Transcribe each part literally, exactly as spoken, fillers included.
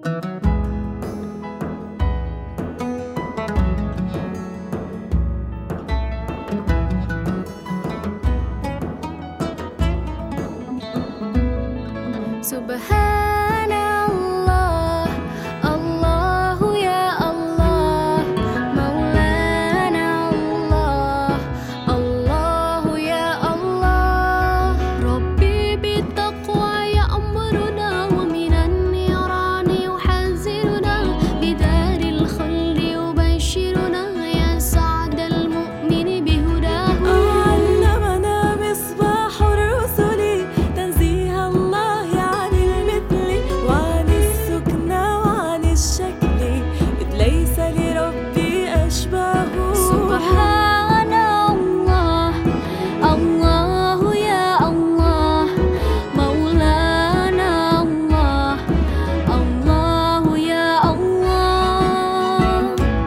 Subhanallah, Allahu ya Allah, Maulana Allah, Allahu ya Allah. Rabbi bittaqwa ya'muruna wa minan nirani yuhaziruna, bidaril khuldi yubashiruna, ya sa'dal mu'mini bihudahu. علمنا مصباح الرسل تنزيه الله عن المثل وعن السكنى وعن الشكل، إذ ليس لربي أشباه. سبحان الله، الله يا الله، مولانا الله، الله يا الله.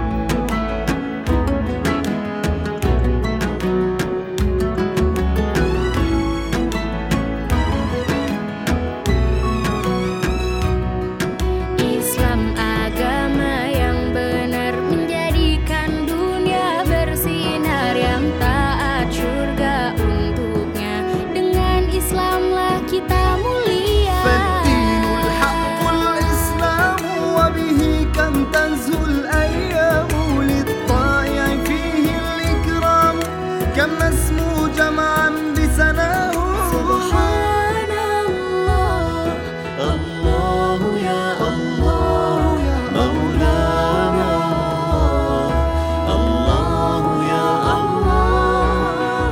Islam agama yang benar, menjadikan dunia bersinar, yang taat surga untuknya. Dengan Islamlah kita mulia. فالدين الحق الإسلام وبه كم تزهو الأيام، للطائع فيه الإكرام كم نسمو جمعا بسناه. سبحان الله، الله يا الله مولانا الله، الله يا الله.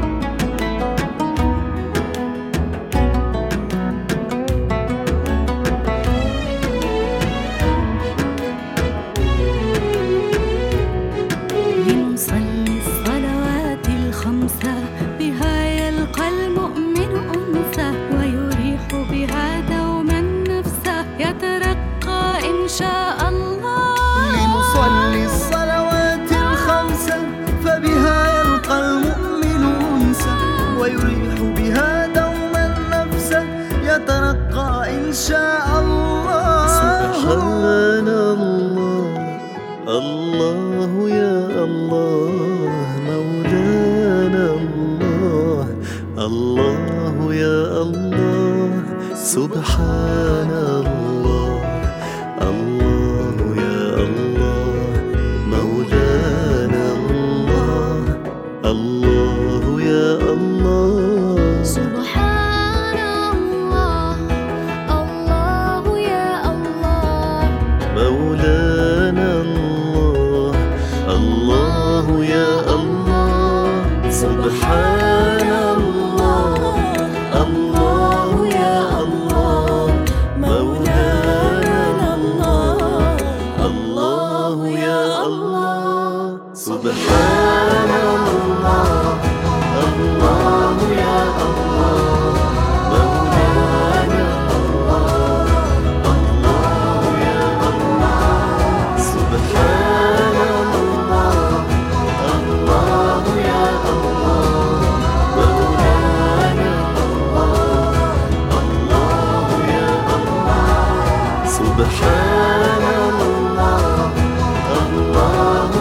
لنصلي الصلوات الخمسة، بها يلقى المؤمن أنسه، ويريح بها دوما نفسه، يترقى إن شاء الله. لنصلي الصلوات الخمسة، فبها يلقى المؤمن أنسا، ويريح بها دوما نفسه، يترقى إن شاء الله. سبحان الله، الله يا الله مولانا الله، الله يا الله. سبحان الله، الله يا الله مولانا الله، الله يا الله. سبحان الله، الله يا الله، مولانا الله، الله يا الله. سبحان الله، الله يا الله مولانا الله، الله يا الله. سبحان الله، الله يا الله مولانا الله، الله يا الله. سبحان الله، الله يا الله مولانا الله، الله يا الله. سبحان الله، الله